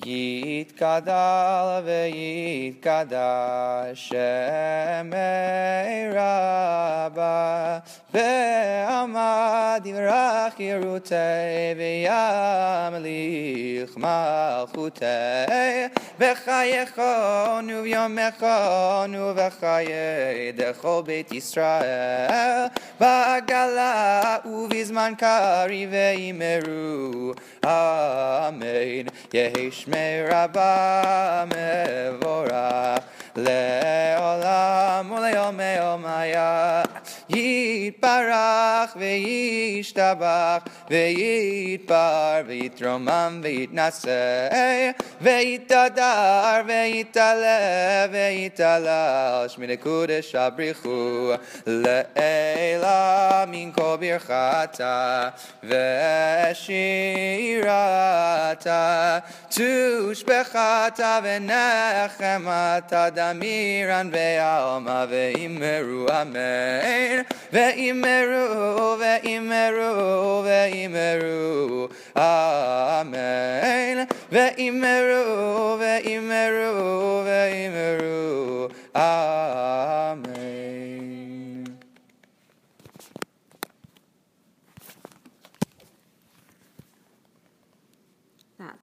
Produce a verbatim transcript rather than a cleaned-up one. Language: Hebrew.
יתגדל ויתקדש שמי רבה בעמד יברך ירותי וימליך מלכותי בחייכון וביומכון ובחיי דכל בית ישראל בעגלה ובזמן קריב וימרו אמן יהי שמי רבה מבורך לעולם וליומי יומיה יתברך וישתבח ויתפאר ויתרומם ויתנשא ויתהדר ויתעלה ויתהלל שמי לקודש הבריחו לעילה מן כל ברכתה ושירתה תושבחתה ונחמתה דמירן ועלמה ואמרו אמן ואמרו ואמרו ואמרו אמן ואמרו ואמרו